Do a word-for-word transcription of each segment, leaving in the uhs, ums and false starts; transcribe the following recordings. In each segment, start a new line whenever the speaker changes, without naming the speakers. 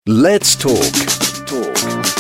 Let's talk. Talk.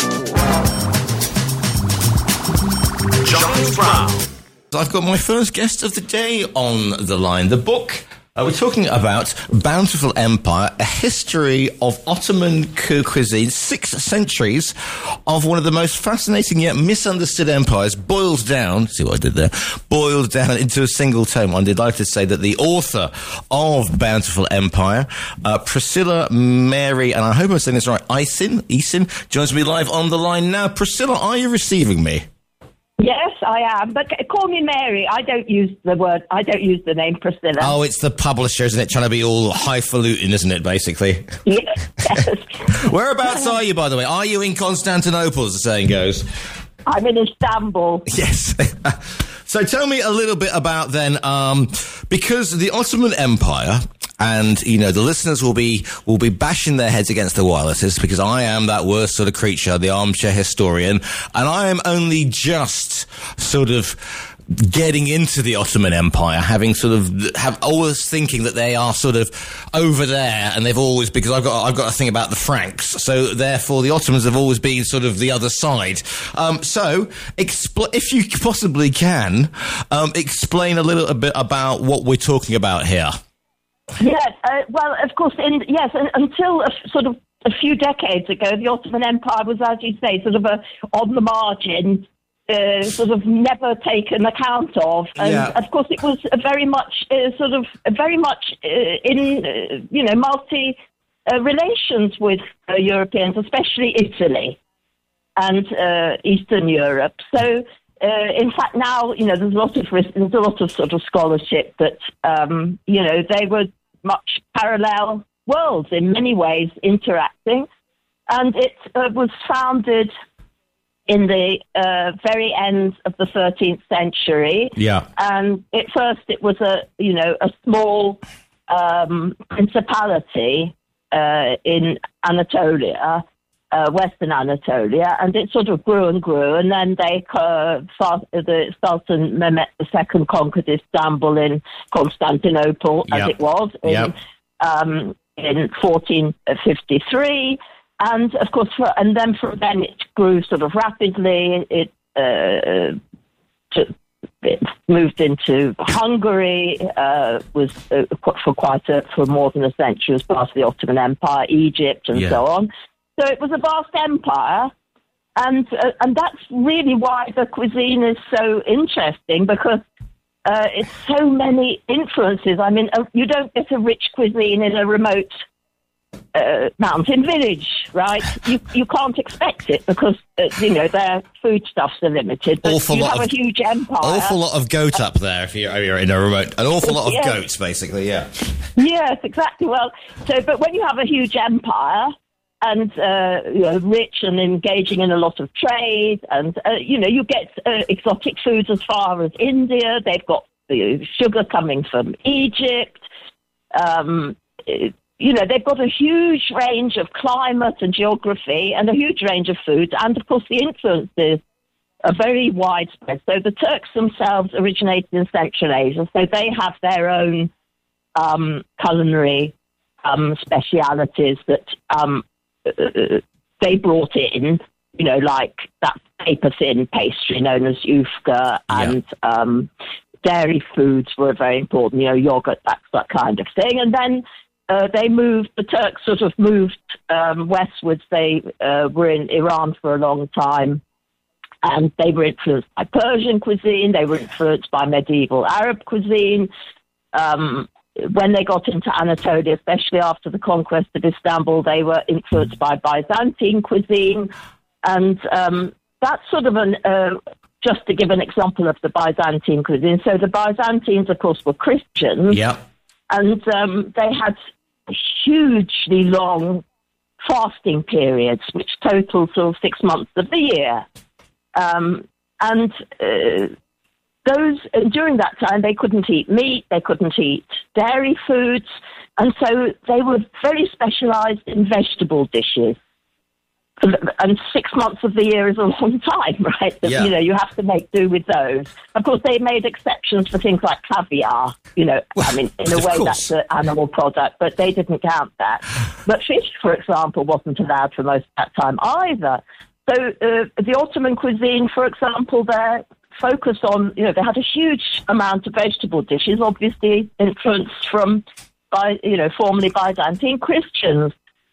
Giles Brown.
I've got my first guest of the day on the line. The book, uh, we're talking about Bountiful Empire, a history of Ottoman cu- cuisine, six centuries of one of the most fascinating yet misunderstood empires, boiled down, see what I did there, boiled down into a single tome. I'm delighted to say that the author of Bountiful Empire, uh, Priscilla Mary, and I hope I'm saying this right, Eisen, Eisen, joins me live on the line now. Priscilla, are you receiving me?
Yes, I am, but call me Mary. I don't use the word, I don't use the name Priscilla.
Oh, it's the publisher, isn't it? Trying to be all highfalutin, isn't it, basically?
Yes.
Whereabouts are you, by the way? Are you in Constantinople, as the saying goes?
I'm in Istanbul.
Yes. So tell me a little bit about then, um, because the Ottoman Empire, and, you know, the listeners will be will be bashing their heads against the wirelesses because I am that worst sort of creature, the armchair historian, and I am only just sort of getting into the Ottoman Empire, having sort of have always thinking that they are sort of over there, and they've always, because I've got I've got a thing about the Franks, so therefore the Ottomans have always been sort of the other side. Um, so, expl- if you possibly can, um, explain a little bit about what we're talking about here.
Yes, uh, well, of course, in, yes, un- until a f- sort of a few decades ago, the Ottoman Empire was, as you say, sort of a on the margin, uh, sort of never taken account of, and
Yeah.
of course, it was a very much uh, sort of very much uh, in uh, you know multi uh, relations with uh, Europeans, especially Italy and uh, Eastern Europe. So. Uh, in fact, now, you know, there's a lot of there's a lot of sort of scholarship that, um, you know, they were much parallel worlds in many ways interacting. And it uh, was founded in the uh, very end of the thirteenth century.
Yeah.
And at first it was a, you know, a small um, principality uh, in Anatolia. Uh, Western Anatolia, and it sort of grew and grew, and then they uh, the Sultan Mehmet the Second conquered Istanbul in Constantinople,
Yep.
as it was in
Yep.
um, in fourteen fifty-three, and of course, for, and then from then it grew sort of rapidly. It, uh, to, it moved into Hungary, uh, was uh, for quite a for more than a century as part of the Ottoman Empire, Egypt, and
Yeah.
so on. So it was a vast empire, and uh, and that's really why the cuisine is so interesting, because uh, it's so many influences. I mean, uh, you don't get a rich cuisine in a remote uh, mountain village, right? You you can't expect it because, uh, you know, their foodstuffs are limited. But
Awful
you
lot
have
of-
a huge empire.
Awful lot of goat up there if you're, if you're in a remote. An awful lot of
Yeah.
goats, basically, yeah.
Yes, exactly. Well, so, but when you have a huge empire, and, uh, you know, rich and engaging in a lot of trade. And, uh, you know, you get uh, exotic foods as far as India. They've got uh, sugar coming from Egypt. Um, you know, they've got a huge range of climate and geography and a huge range of foods. And, of course, the influences are very widespread. So the Turks themselves originated in Central Asia. So they have their own um, culinary um, specialities that... Um, Uh, they brought in, you know, like that paper-thin pastry known as yufka, and yeah. um, dairy foods were very important, you know, yogurt, that, that kind of thing. And then uh, they moved, the Turks sort of moved um, westwards. They uh, were in Iran for a long time, and they were influenced by Persian cuisine. They were influenced by medieval Arab cuisine. Um When they got into Anatolia, especially after the conquest of Istanbul, they were influenced by Byzantine cuisine. And um, that's sort of an, uh, just to give an example of the Byzantine cuisine. So the Byzantines, of course, were Christians.
Yeah.
And um, they had hugely long fasting periods, which totaled sort of six months of the year. Um, and... Uh, Those during that time, they couldn't eat meat, they couldn't eat dairy foods, and so they were very specialised in vegetable dishes. and six months of the year is a long time, right?
Yeah.
You know, you have to make do with those. Of course, they made exceptions for things like caviar. You know,
Well,
I mean, in a
of
way
course.
that's an animal product, but they didn't count that. But fish, for example, wasn't allowed for most of that time either. So uh, the Ottoman cuisine, for example, there focused on, you know, they had a huge amount of vegetable dishes, obviously influenced from, by you know, formerly Byzantine Christians.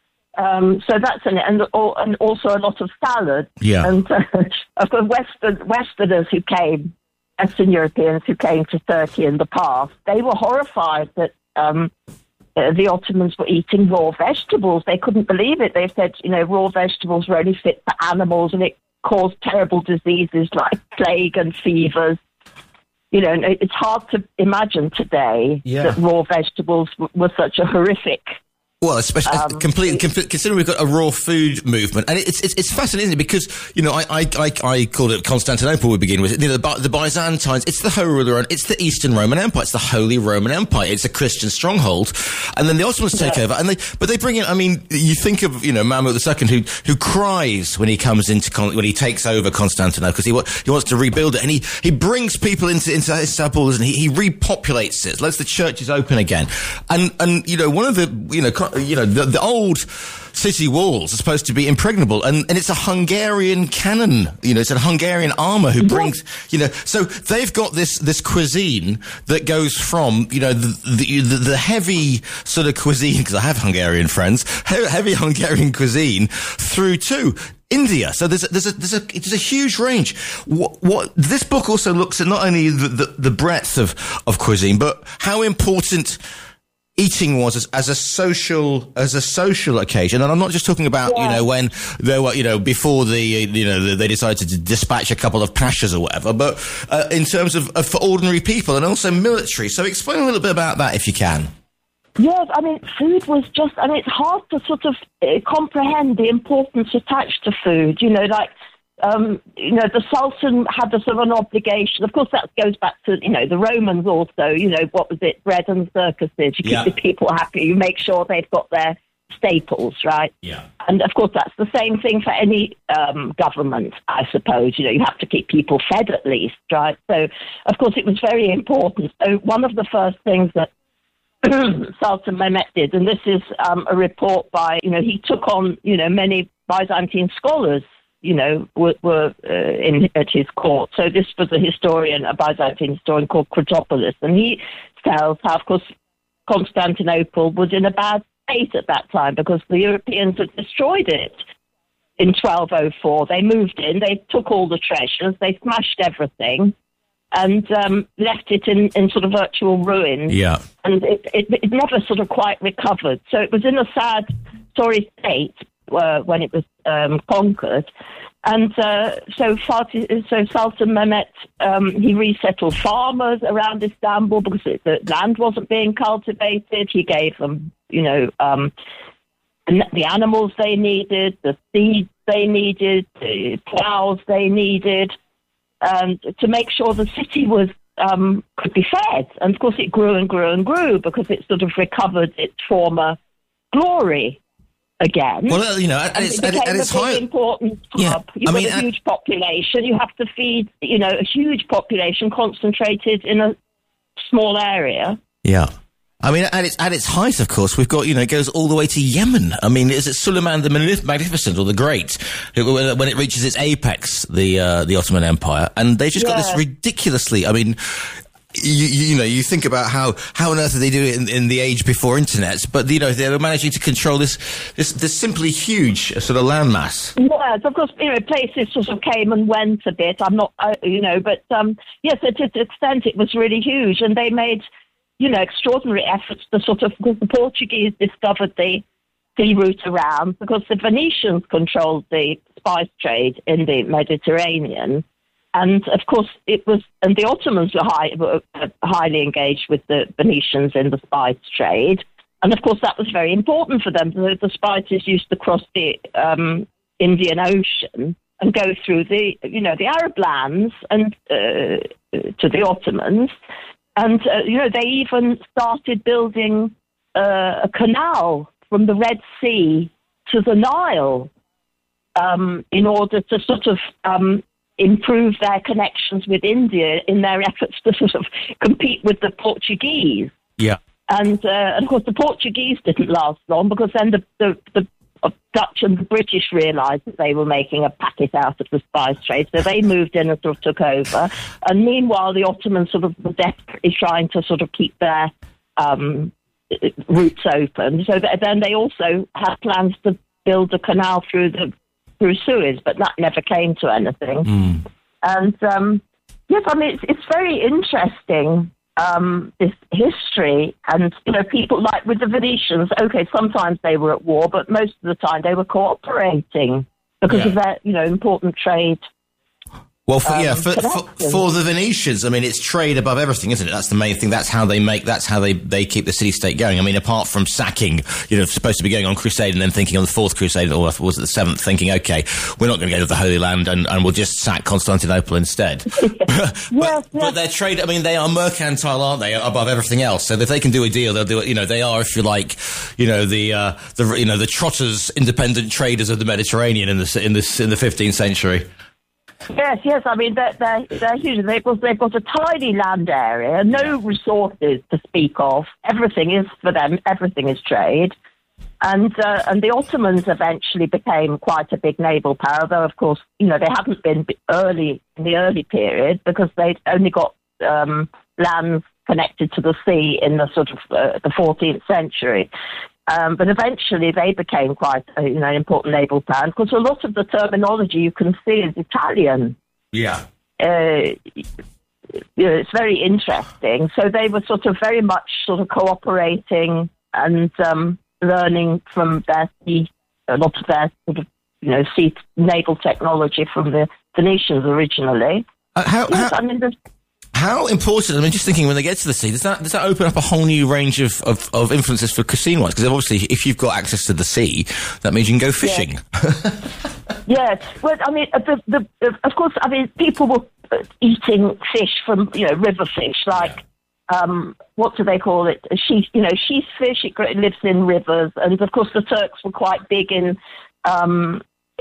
Um, so that's an, and, and also a lot of salad.
Yeah.
And uh, of course, Western, Westerners who came, Western Europeans who came to Turkey in the past, they were horrified that um, uh, the Ottomans were eating raw vegetables. They couldn't believe it. They said, you know, raw vegetables were only fit for animals, and it caused terrible diseases like plague and fevers. You know, and it's hard to imagine today
Yeah.
that raw vegetables w- were such a horrific.
Well, especially
Um,
completely considering we've got a raw food movement, and it's it's, it's fascinating, isn't it? Because you know I, I I I called it Constantinople. We begin with you know the, By- the Byzantines. It's the Holy Roman. It's the Eastern Roman Empire. It's the Holy Roman Empire. It's a Christian stronghold, and then the Ottomans take over, and they but they bring in. I mean, you think of you know Mahmud the Second, who who cries when he comes into Con- when he takes over Constantinople because he wa- he wants to rebuild it, and he he brings people into into Istanbul, and he, he repopulates it, lets the churches open again, and and you know one of the you know. Co- You know, the, the old city walls are supposed to be impregnable, and, and it's a Hungarian cannon. You know, it's a Hungarian armour who brings, you know, so they've got this this cuisine that goes from, you know, the the, the, the heavy sort of cuisine, because I have Hungarian friends, he- heavy Hungarian cuisine through to India. So there's a, there's a there's a there's a huge range. What, what this book also looks at not only the, the, the breadth of, of cuisine, but how important eating was as, as a social as a social occasion, and I'm not just talking about
Yeah.
you know when there were you know before the you know they decided to dispatch a couple of pashas or whatever, but uh, in terms of, of for ordinary people and also military. So explain a little bit about that if you can.
Yes, I mean, food was just, I mean, it's hard to sort of uh, comprehend the importance attached to food. You know, like, um, you know, the Sultan had a sort of an obligation. Of course, that goes back to, you know, the Romans also, you know, what was it, bread and circuses. You
Yeah.
keep the people happy. You make sure they've got their staples, right?
Yeah.
And, of course, that's the same thing for any um, government, I suppose. You know, you have to keep people fed at least, right? So, of course, it was very important. So one of the first things that Sultan Mehmet did, and this is um, a report by, you know, he took on, you know, many Byzantine scholars, you know, were, were uh, in at his court. So this was a historian, a Byzantine historian called Critopoulos, and he tells how, of course, Constantinople was in a bad state at that time because the Europeans had destroyed it in twelve oh four. They moved in, they took all the treasures, they smashed everything, and um, left it in, in sort of virtual ruin.
Yeah.
And it, it, it never sort of quite recovered. So it was in a sad, sorry state uh, when it was um, conquered. And uh, so, Fatih, so Sultan Mehmet, um, he resettled farmers around Istanbul because it, the land wasn't being cultivated. He gave them, you know, um, the animals they needed, the seeds they needed, the plows they needed, um, to make sure the city was um, could be fed. And of course, it grew and grew and grew because it sort of recovered its former glory again.
Well, you know, at,
And
its,
it
at,
became
at its
a big
height.
important hub.
Yeah,
You've
I
got
mean,
a
at-
huge population. You have to feed, you know, a huge population concentrated in a small area.
Yeah. I mean, at its at its height, of course, we've got, you know, it goes all the way to Yemen. I mean, is it Suleiman the Magnif- Magnificent or the Great, who, when when it reaches its apex, the uh, the Ottoman Empire, and they just got this
Yeah.
ridiculously, I mean, you, you know, you think about how, how on earth did they do it in, in the age before internet, but, you know, they were managing to control this, this, this simply huge sort of landmass.
Yes, of course, you know, places sort of came and went a bit. I'm not, uh, you know, but um, yes, to an extent it was really huge, and they made, you know, extraordinary efforts to sort of, because the Portuguese discovered the sea route around, because the Venetians controlled the spice trade in the Mediterranean. And of course, it was, and the Ottomans were, high, were highly engaged with the Venetians in the spice trade. And of course, that was very important for them. The, the spices used to cross the um, Indian Ocean and go through the, you know, the Arab lands and uh, to the Ottomans. And, uh, you know, they even started building uh, a canal from the Red Sea to the Nile. um, in order to sort of um, improve their connections with India in their efforts to sort of compete with the Portuguese.
Yeah.
And, uh, and of course, the Portuguese didn't last long because then the, the, the Dutch and the British realised that they were making a packet out of the spice trade, so they moved in and sort of took over. And meanwhile, the Ottomans sort of were desperately trying to sort of keep their um, routes open. So that, then they also had plans to build a canal through the through Suez, but that never came to anything.
Mm.
And um, yes, I mean it's, it's very interesting. Um, this history, and you know, people like with the Venetians. Okay, sometimes they were at war, but most of the time they were cooperating because
yeah.
of their, you know, important trade.
Well, for,
um,
yeah, for, for, for the Venetians, I mean, it's trade above everything, isn't it? That's the main thing. That's how they make. That's how they, they keep the city-state going. I mean, apart from sacking, you know, supposed to be going on crusade and then thinking on the fourth crusade, or was it the seventh, thinking, okay, we're not going to go to the Holy Land and, and we'll just sack Constantinople instead. but,
yes, yes.
but their trade, I mean, they are mercantile, aren't they? Above everything else. So if they can do a deal, they'll do it. You know, they are, if you like, you know, the uh, the you know the trotters, independent traders of the Mediterranean in the in this in the fifteenth century.
Yes, yes. I mean, they're, they're, they're huge. They've got, they've got a tiny land area, no yeah. resources to speak of. Everything is, for them, everything is trade. And uh, and the Ottomans eventually became quite a big naval power, though, of course, you know, they hadn't been early in the early period because they'd only got um, lands connected to the sea in the sort of uh, the fourteenth century. Um, but eventually they became quite a, you know, an important naval power because a lot of the terminology you can see is Italian.
Yeah.
Uh, you know, it's very interesting. So they were sort of very much sort of cooperating and um, learning from their sea, a lot of their sort of, you know, sea naval technology from the Venetians originally.
Uh, how,
yes,
how-
I mean, there's
How important, I mean, just thinking when they get to the sea, does that does that open up a whole new range of, of, of influences for casino-wise? Because obviously, if you've got access to the sea, that means you can go fishing.
Yes, yes. Well, I mean, the, the, the, of course, I mean, people were eating fish from, you know, river fish, like, yeah. um, what do they call it? Sheath, you know, sheath fish, it lives in rivers. And, of course, the Turks were quite big in... Um,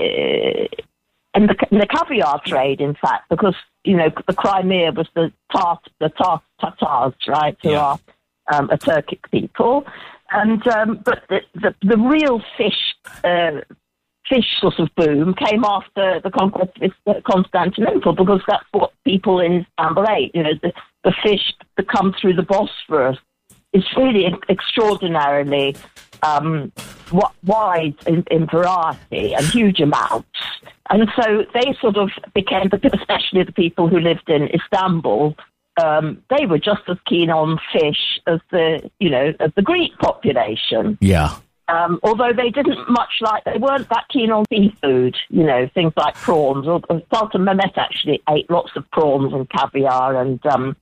uh, In the, in the caviar trade, in fact, because, you know, the Crimea was the Tart, the Tart, Tatars, right, who
yeah.
are um, a Turkic people. And, um, but the, the, the real fish, uh, fish sort of boom came after the conquest of Constantinople, because that's what people in Istanbul ate, you know, the, the fish that come through the Bosphorus. It's really extraordinarily um, wide in, in variety and huge amounts. And so they sort of became, especially the people who lived in Istanbul, um, they were just as keen on fish as the, you know, as the Greek population.
Yeah.
Um, although they didn't much like, they weren't that keen on seafood, you know, things like prawns. Or, or Sultan Mehmet actually ate lots of prawns and caviar and um,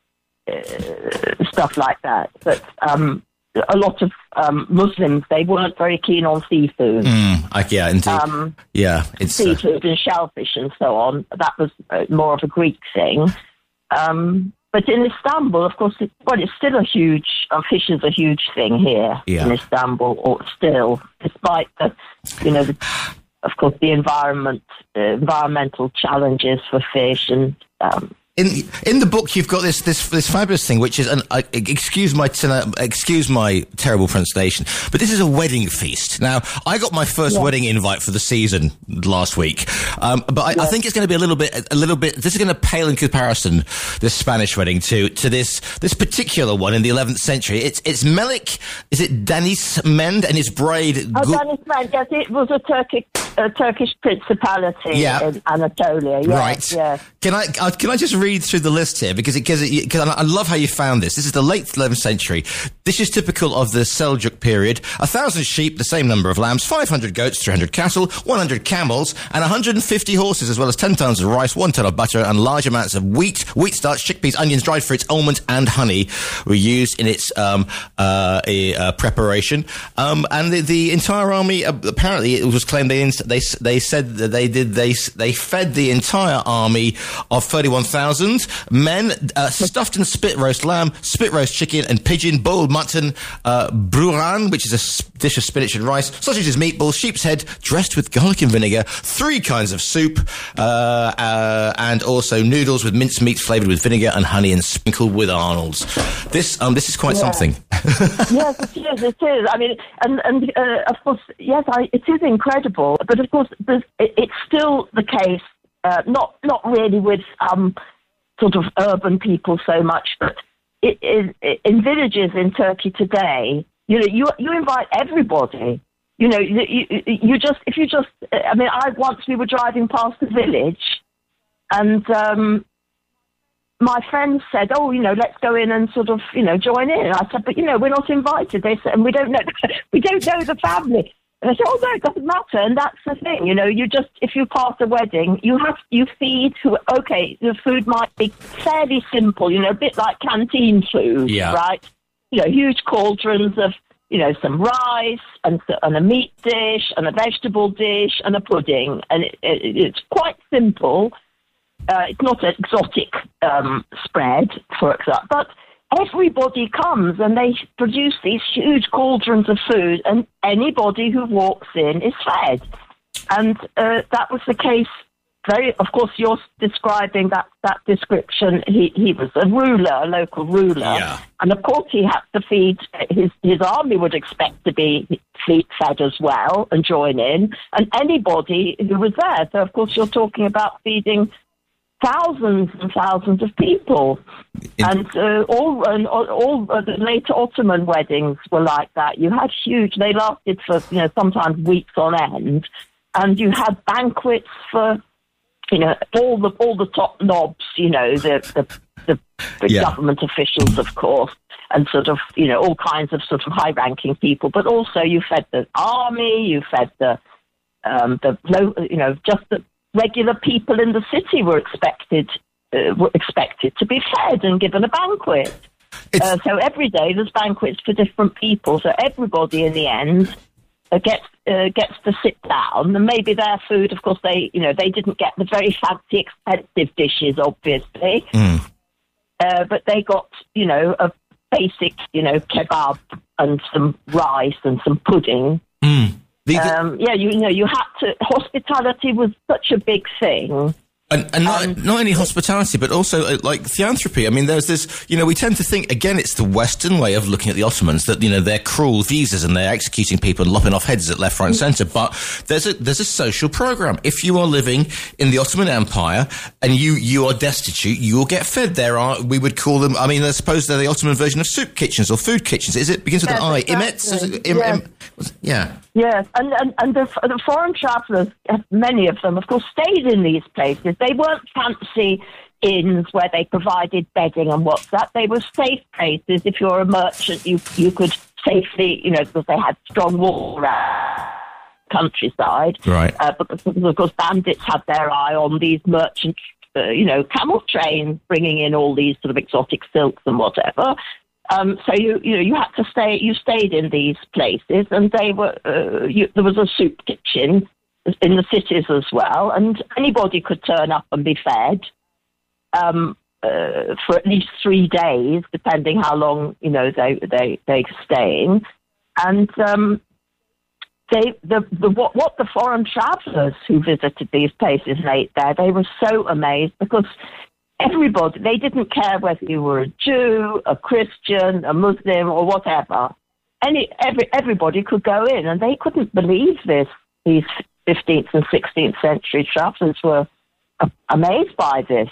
uh, stuff like that. But um, a lot of um, Muslims, they weren't very keen on seafood.
Mm, I, yeah, indeed. Um, yeah, it's
seafood
uh...
and shellfish and so on. That was uh, more of a Greek thing. Um, but in Istanbul, of course, it, well, it's still a huge, uh, fish is a huge thing here
yeah.
in Istanbul, or still, despite the, you know, the, of course, the environment, uh, environmental challenges for fish and. Um,
In in the book, you've got this this this fabulous thing, which is an uh, excuse my uh, excuse my terrible pronunciation, but this is a wedding feast. Now, I got my first yeah. wedding invite for the season last week, um, but I, yeah. I think it's going to be a little bit a little bit. This is going to pale in comparison, this Spanish wedding, to to this this particular one in the eleventh century. It's it's Melik, is it Danis Mend and his bride?
Oh, Gu- Danis Mend, yes, it was a Turkish a Turkish principality
yeah.
in Anatolia. Yes,
right.
Yes.
Can I uh, can I just read through the list here, because because because I love how you found this. This is the late eleventh century. This is typical of the Seljuk period. A thousand sheep, the same number of lambs, five hundred goats, three hundred cattle, one hundred camels, and one hundred fifty horses, as well as ten tons of rice, one ton of butter, and large amounts of wheat, wheat starch, chickpeas, onions, dried fruits, almonds, and honey were used in its um, uh, a, uh, preparation. Um, and the, the entire army, uh, apparently, it was claimed they they they said that they did they they fed the entire army of thirty-one thousand men, uh, stuffed and spit roast lamb, spit roast chicken and pigeon, boiled mutton, uh, bruran, which is a s- dish of spinach and rice, sausages, meatballs, sheep's head, dressed with garlic and vinegar, three kinds of soup, uh, uh, and also noodles with minced meat flavoured with vinegar and honey and sprinkled with Arnold's. This, um, this is quite
Yeah.
something.
Yes, it is. It is. I mean, and and uh, of course, yes, I, it is incredible. But of course, there's, it, it's still the case. Uh, not not really with um, sort of urban people so much, but it is in villages in Turkey today. You know, you you invite everybody. You know, you, you, you just if you just. I mean, I once we were driving past a village, and um, my friends said, "Oh, you know, let's go in and sort of, you know, join in." And I said, "But you know, we're not invited." They said, "And we don't know, we don't know the family." And I said, "Oh no, it doesn't matter." And that's the thing, you know. You just, if you pass a wedding, you have you feed who. Okay, the food might be fairly simple, you know, a bit like canteen food,
Yeah.
right? You know, huge cauldrons of, you know, some rice and and a meat dish and a vegetable dish and a pudding, and it, it, it's quite simple. Uh, it's not an exotic um, spread, for example, but everybody comes and they produce these huge cauldrons of food, and anybody who walks in is fed. And uh, that was the case. Very, of course, you're describing that, that description. He he was a ruler, a local ruler,
Yeah.
and of course he had to feed his his army. Would expect to be fed as well and join in, and anybody who was there. So of course you're talking about feeding thousands and thousands of people,
In-
and uh, all and all, all uh, the later Ottoman weddings were like that. You had huge; they lasted for you know sometimes weeks on end, and you had banquets for you know all the all the top knobs, you know the the, the, the
Yeah.
government officials, of course, and sort of you know all kinds of sort of high-ranking people. But also you fed the army, you fed the um, the low, you know just the regular people in the city were expected uh, were expected to be fed and given a banquet. Uh, so every day there's banquets for different people. So everybody in the end uh, gets uh, gets to sit down, and maybe their food, of course, they you know they didn't get the very fancy, expensive dishes, obviously,
Mm.
uh, but they got you know a basic you know kebab and some rice and some pudding.
Mm. The- the-
Um, yeah, you, you know, you had to. Hospitality was such a big thing.
And, and not,
Um,
not only hospitality, but also uh, like theanthropy. I mean, there's this, you know, we tend to think, again, it's the Western way of looking at the Ottomans that, you know, they're cruel visas and they're executing people and lopping off heads at left, right and centre. But there's a, there's a social program. If you are living in the Ottoman Empire and you, you are destitute, you will get fed. There are, we would call them, I mean, I suppose they're the Ottoman version of soup kitchens or food kitchens. Is it, begins with
Yes,
an I?
exactly.
Imets? Is it, im,
Yes.
im, was it- yeah.
Yes, and and, and the, the foreign travellers, many of them, of course, stayed in these places. They weren't fancy inns where they provided bedding and what's that. They were safe places. If you're a merchant, you you could safely, you know, because they had strong wall around the countryside.
Right.
Uh, but because, of course, bandits had their eye on these merchant, uh, you know, camel trains bringing in all these sort of exotic silks and whatever. Um, so you you know you had to stay. You stayed in these places, and they were. Uh, you, there was a soup kitchen in the cities as well, and anybody could turn up and be fed um, uh, for at least three days, depending how long you know they they they staying. And um, they the, the what what the foreign travellers who visited these places and ate there, they were so amazed because everybody, they didn't care whether you were a Jew, a Christian, a Muslim, or whatever. Any every everybody could go in, and they couldn't believe this. These fifteenth and sixteenth century travellers were a- amazed by this.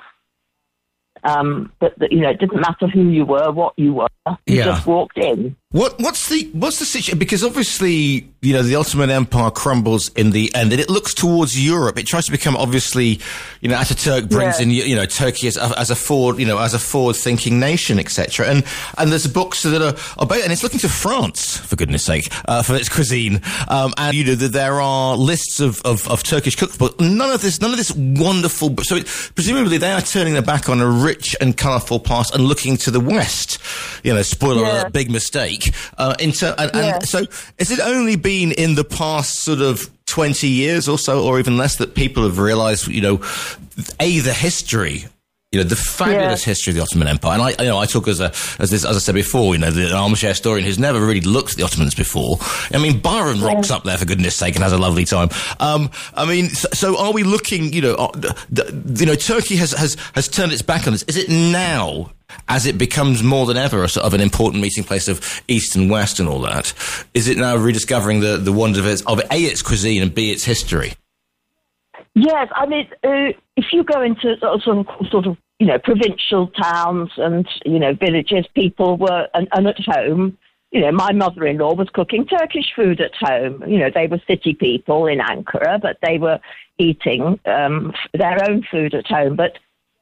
Um, that, that you know, it didn't matter who you were, what you were. You
Yeah.
just walked in.
What what's the what's the situation? Because obviously, you know, the Ottoman Empire crumbles in the end, and it looks towards Europe. It tries to become obviously, you know, Ataturk brings
Yeah.
in, you know, Turkey as a, as a forward, you know, as a forward-thinking nation, et cetera. And and there's books that are, are ba- and it's looking to France for goodness sake uh, for its cuisine. Um, and you know, that there are lists of, of, of Turkish cookbooks. None of this, none of this wonderful. So it, presumably they are turning their back on a rich and colourful past and looking to the West. You know, spoiler
Yeah.
alert, big mistake. Uh, into and,
Yeah.
and so, has it only been in the past sort of twenty years or so, or even less, that people have realised, you know, A, the history, you know, the fabulous yeah. history of the Ottoman Empire. And I, you know, I talk as a, as this, as I said before, you know, the, an armchair historian who's never really looked at the Ottomans before. I mean, Byron yeah. rocks up there, for goodness sake, and has a lovely time. Um, I mean, so, so are we looking, you know, uh, the, you know, Turkey has, has, has turned its back on this. Is it now, as it becomes more than ever a sort of an important meeting place of East and West and all that, is it now rediscovering the, the wonders of, its, of A, its cuisine, and B, its history?
Yes, I mean, uh, if you go into sort of, sort of, you know, provincial towns and, you know, villages, people were, and, and at home, you know, my mother-in-law was cooking Turkish food at home. You know, they were city people in Ankara, but they were eating um, their own food at home. But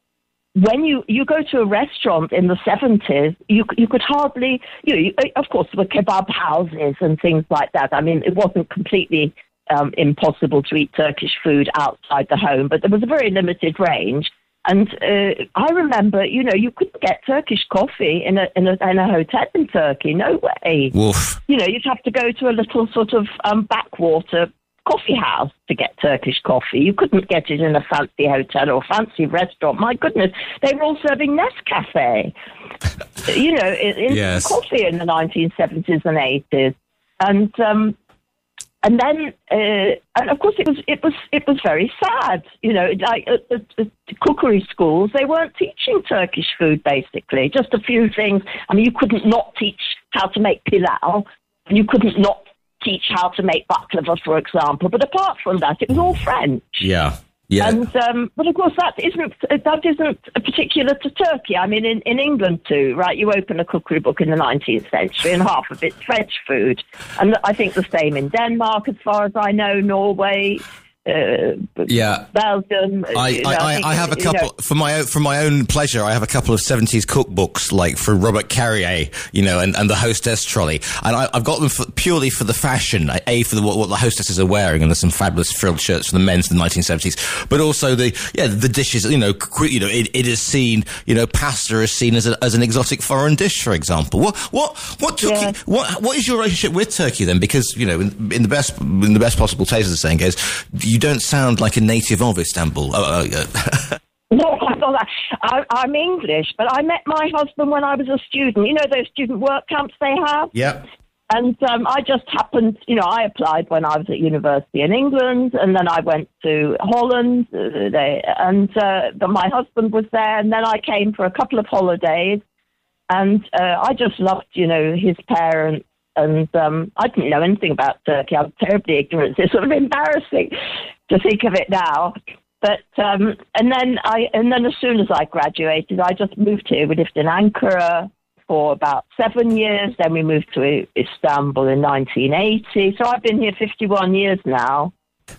when you, you go to a restaurant in the seventies, you you could hardly, you know, you, of course, there were kebab houses and things like that. I mean, it wasn't completely um, impossible to eat Turkish food outside the home, but there was a very limited range. And uh, I remember, you know, you couldn't get Turkish coffee in a, in a in a hotel in Turkey. No way.
Woof.
You know, you'd have to go to a little sort of um, backwater coffee house to get Turkish coffee. You couldn't get it in a fancy hotel or fancy restaurant. My goodness, they were all serving Nescafe, you know, in, in
yes.
coffee in the nineteen seventies and eighties. And um, and then, uh, and of course, it was it was it was very sad. You know, like at the, the cookery schools, they weren't teaching Turkish food basically. Just a few things. I mean, you couldn't not teach how to make pilau, and you couldn't not teach how to make baklava, for example. But apart from that, it was all French.
Yeah. Yeah.
And um, but of course that isn't that isn't particular to Turkey. I mean, in, in England too, right? You open a cookery book in the nineteenth century, and half of it's French food. And I think the same in Denmark, as far as I know, Norway. Uh,
yeah,
Belgium.
I,
you know,
I,
I,
I,
think,
I have a couple
you know,
for my own, for my own pleasure. I have a couple of seventies cookbooks, like for Robert Carrier, you know, and, and the Hostess Trolley, and I, I've got them for, purely for the fashion. A for the, what, what the hostesses are wearing, and there's some fabulous frilled shirts for the men's in the nineteen seventies. But also the yeah the dishes. You know, you know, it, it is seen. You know, pasta is seen as a, as an exotic foreign dish, for example. What what what Turkey?
Yeah.
What what is your relationship with Turkey then? Because you know, in, in the best in the best possible taste, as the saying goes, you don't sound like a native of Istanbul. Oh, oh, yeah.
No, I, I'm English, but I met my husband when I was a student. You know those student work camps they have?
Yeah.
And um, I just happened, you know, I applied when I was at university in England, and then I went to Holland, uh, they, and uh, but my husband was there, and then I came for a couple of holidays, and uh, I just loved, you know, his parents. And um, I didn't know anything about Turkey. I was terribly ignorant. It's sort of embarrassing to think of it now. But um, and then I and then as soon as I graduated, I just moved here. We lived in Ankara for about seven years. Then we moved to Istanbul in nineteen eighty. So I've been here fifty-one years now.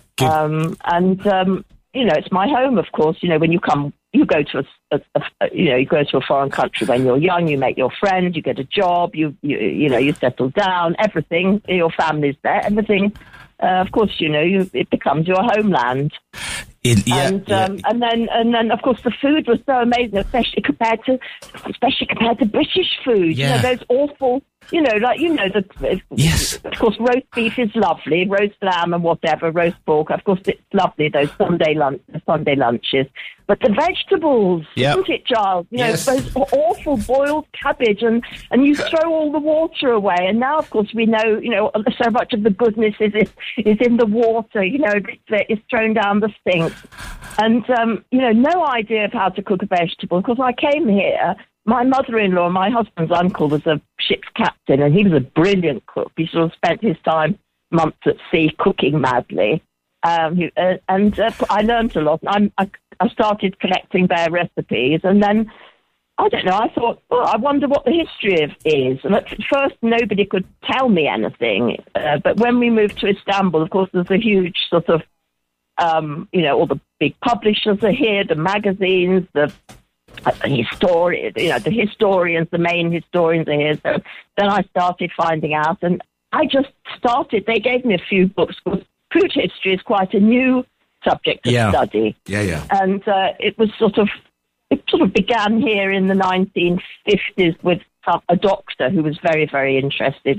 Um, and um, you know, it's my home. Of course, you know, when you come. You go to a, a, a, you know, you go to a foreign country when you're young. You make your friends. You get a job. You, you, you know, you settle down. Everything. Your family's there. Everything. Uh, of course, you know, you, it becomes your homeland.
In, yeah,
and
yeah.
Um, and then and then of course the food was so amazing, especially compared to especially compared to British food.
Yeah.
You know, those awful. You know, like, you know, the,
yes.
Of course, roast beef is lovely, roast lamb and whatever, roast pork. Of course, it's lovely, those Sunday lunch, Sunday lunches. But the vegetables,
yep.
isn't it, Giles? You know,
yes.
those awful boiled cabbage, and, and you throw all the water away. And now, of course, we know, you know, so much of the goodness is is in the water. You know, it's thrown down the sink. And, um, you know, no idea of how to cook a vegetable. Because I came here. My mother-in-law, my husband's uncle, was a ship's captain, and he was a brilliant cook. He sort of spent his time months at sea cooking madly. Um, he, uh, and uh, I learned a lot. I'm, I, I started collecting their recipes, and then, I don't know, I thought, oh, I wonder what the history of is. And at first, nobody could tell me anything. Uh, but when we moved to Istanbul, of course, there's a huge sort of, um, you know, all the big publishers are here, the magazines, the historian, you know, the historians, the main historians are here. So then I started finding out, and I just started. They gave me a few books. Because food history is quite a new subject of
yeah.
study.
Yeah, yeah.
And uh, it was sort of, it sort of began here in the nineteen fifties with some, a doctor who was very, very interested in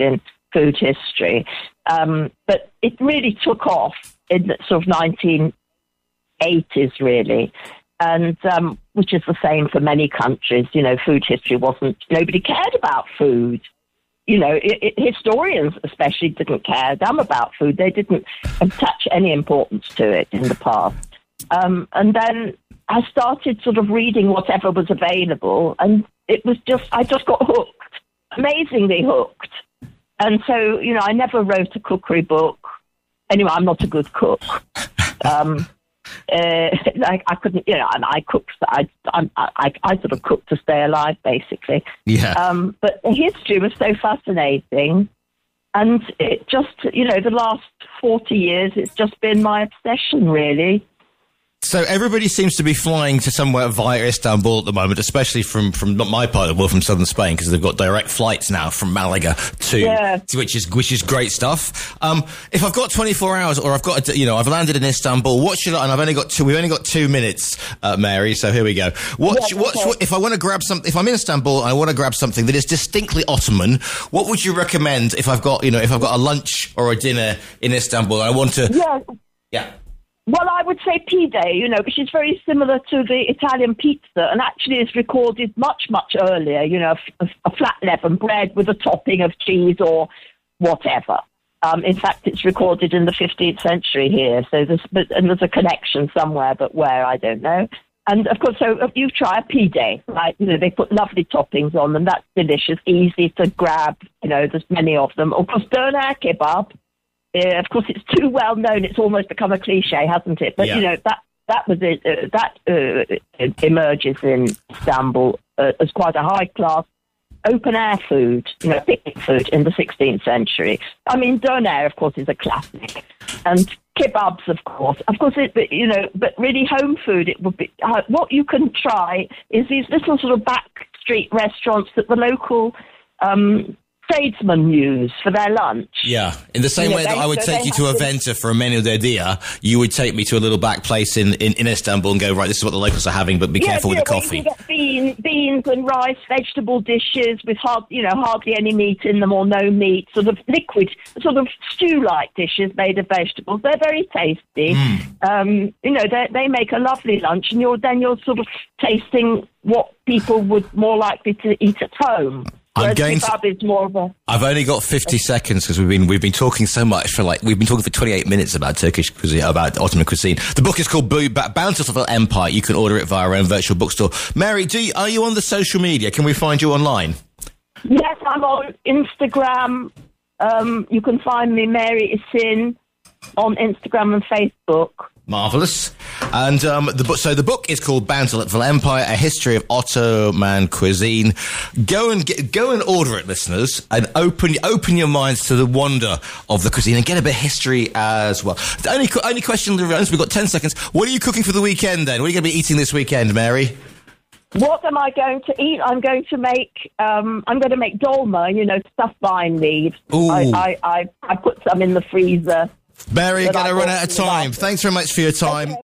food history. Um, but it really took off in the sort of nineteen eighties, really. And um, which is the same for many countries. You know, food history wasn't, nobody cared about food. You know, it, it, historians especially didn't care a damn about food. They didn't attach any importance to it in the past. Um, and then I started sort of reading whatever was available, and it was just, I just got hooked, amazingly hooked. And so, you know, I never wrote a cookery book. Anyway, I'm not a good cook. Um Uh, like I couldn't, you know, and I cooked. I, I, I, I sort of cooked to stay alive, basically.
Yeah.
Um, but the history was so fascinating, and it just, you know, the last forty years, it's just been my obsession, really.
So everybody seems to be flying to somewhere via Istanbul at the moment, especially from, from not my part of the world, from southern Spain, because they've got direct flights now from Malaga to,
Yeah.
to which is which is great stuff. Um, if I've got twenty-four hours, or I've got, a, you know, I've landed in Istanbul, what should I? And I've only got two. We've only got two minutes, uh, Mary. So here we go. What?
Yeah,
what?
okay.
If I want to grab something, if I'm in Istanbul and I want to grab something that is distinctly Ottoman, what would you recommend? If I've got, you know, if I've got a lunch or a dinner in Istanbul, and I want to,
Yeah.
yeah.
Well, I would say pide, you know, which is very similar to the Italian pizza, and actually is recorded much, much earlier, you know, a, a flat leaven bread with a topping of cheese or whatever. Um, in fact, it's recorded in the fifteenth century here, so there's, but, and there's a connection somewhere, but where, I don't know. And, of course, so you try a pide, right? You know, they put lovely toppings on them. That's delicious, easy to grab, you know, there's many of them. Of course, doner kebab. Uh, of course, it's too well known. It's almost become a cliche, hasn't it? But
Yeah.
you know that that was it. Uh, that uh, emerges in Istanbul uh, as quite a high class open air food, you know, picnic food in the sixteenth century. I mean, doner, of course, is a classic, and kebabs, of course, of course, it, but, you know, but really home food. It would be uh, what you can try is these little sort of back street restaurants that the local Um, tradesmen use for their lunch.
Yeah, in the same
You know,
way that
they-
I would
so
take
they
you to a
have to-
venta for a menu del dia, you would take me to a little back place in, in, in Istanbul and go, right, this is what the locals are having, but be careful with the
where
coffee.
You can get bean, beans and rice, vegetable dishes with hard, you know, hardly any meat in them or no meat, sort of liquid, sort of stew-like dishes made of vegetables. They're very tasty.
Mm.
Um, you know, they they make a lovely lunch, and you're then you're sort of tasting what people would more likely to eat at home.
I'm
Whereas
going to-
kebab is more of a...
I've only got fifty seconds because we've been we've been talking so much for like we've been talking for twenty-eight minutes about Turkish cuisine, about Ottoman cuisine. The book is called Bo- ba- Bountiful Empire. You can order it via our own virtual bookstore. Mary, do you, are you on the social media? Can we find you online?
Yes, I'm on Instagram. Um, you can find me, Mary Isin, on Instagram and Facebook.
Marvellous. And um, the book, so the book is called Bountiful Empire, A History of Ottoman Cuisine. Go and get, go and order it, listeners, and open open your minds to the wonder of the cuisine and get a bit of history as well. The only only question, we've got ten seconds. What are you cooking for the weekend then? What are you going to be eating this weekend, Mary?
What am I going to eat? I'm going to make. Um, I'm going to make dolma. You know, stuffed vine leaves.
Ooh.
I, I, I, I put some in the freezer.
Mary, you're
But
going to
I
run
bought
out of
some
time.
last-
Thanks very much for your time.
Okay.